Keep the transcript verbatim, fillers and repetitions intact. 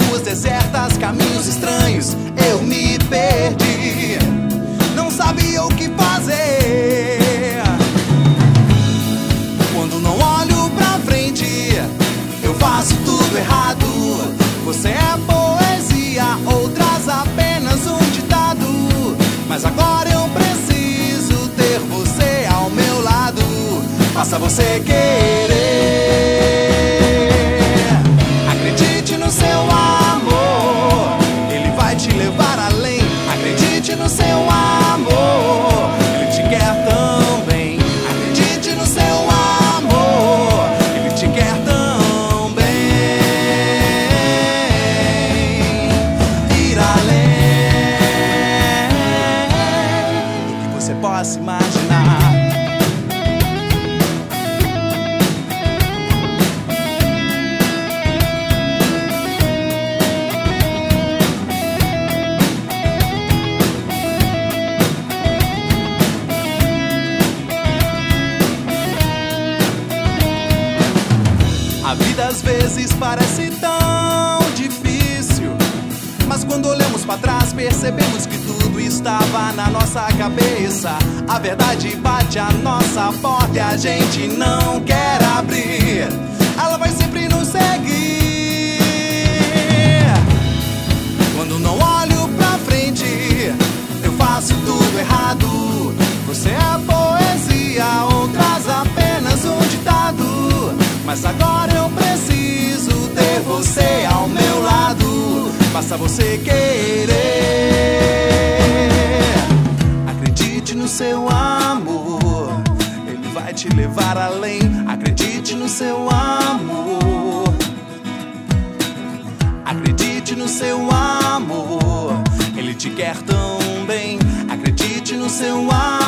ruas desertas, caminhos estranhos, eu me perdi. Não sabia o que fazer. Quando não olho pra frente, eu faço tudo errado. Você é poesia, outras apenas um ditado. Mas agora eu preciso ter você ao meu lado. Faça você querer. Acredite no seu amor, ele vai te levar além. Acredite no seu amor, ele te quer tão bem. Acredite no seu amor, ele te quer tão bem. Ir além do que você possa imaginar. A vida às vezes parece tão difícil, mas quando olhamos pra trás percebemos que tudo estava na nossa cabeça. A verdade bate a nossa porta e a gente não quer abrir. Ela vai sempre nos seguir. Quando não olho pra frente, eu faço tudo errado. Você é poesia, outras apenas um ditado. Mas agora eu preciso ter você ao meu lado. Basta você querer. Acredite no seu amor, ele vai te levar além. Acredite no seu amor. Acredite no seu amor, ele te quer tão bem. Acredite no seu amor.